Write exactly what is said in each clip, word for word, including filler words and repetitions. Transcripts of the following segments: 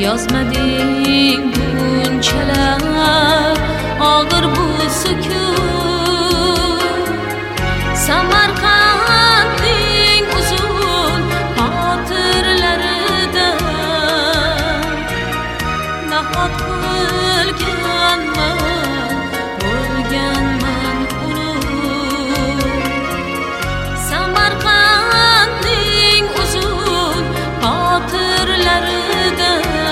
Yozmading bunchalar og'ir bu sukut. Samarqandning uzun xotirlarida nahot o'lganman, o'lganman unut. Samarqandning uzun xotirlarida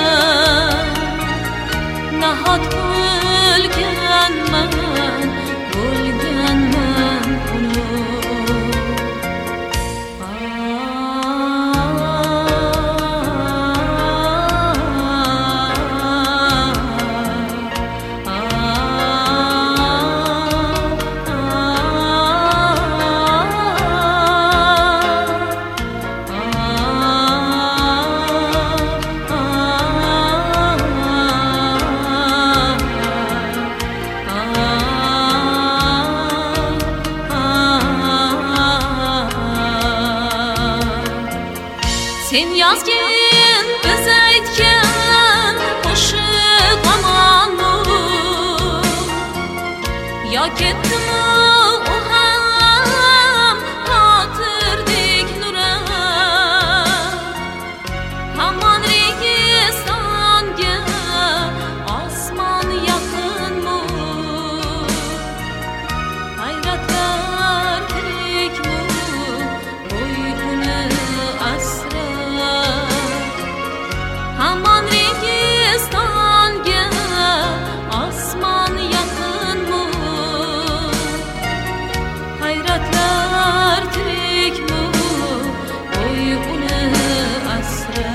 nahot o'lganman, o'lganman unut. Sen yozgin biz aytgan qo'shiq omonmi, yo ketdimi u ham xotirdek nuram. Hamon Registonga osmon yaqinmi, hayratlar tirikmi, uyg'uni asra. Hamon Registonga osmon yaqinmi, hayratlar tirikmi, uyg'uni asra.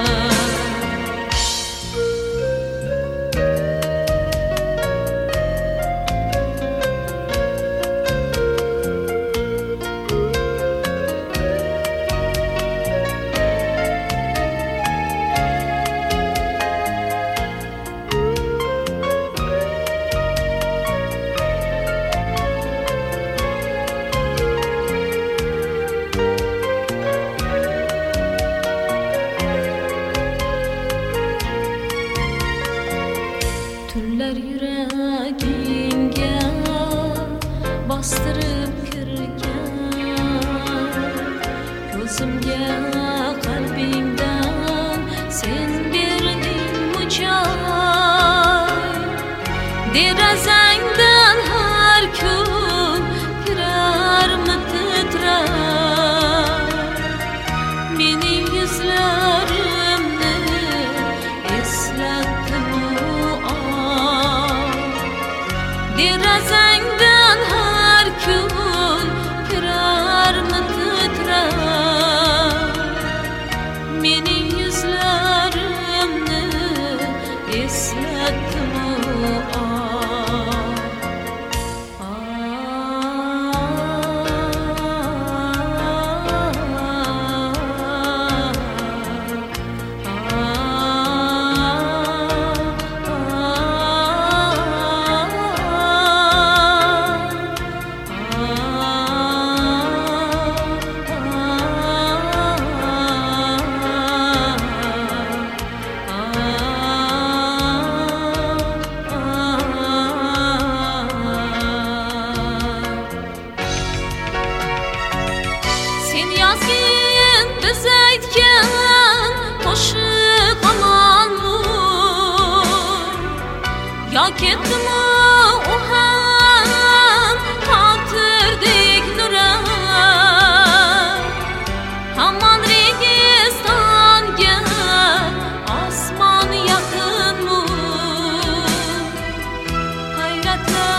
Tunlar yuragingga bostirib kirgan, ko'zimga qalbingdan sen berding joy. Derazangdan har kun kirarmi titrar, mening yuzlarimni eslatdimi derazangdan har kun kirarmi titrar, mening yuzlarimni eslatdimi Sen yozgin biz aytgan qo'shiq omonmi, yo ketdimi u ham xotirdek nuram. Hamon Registonga osmon yaqinmi, hayratlar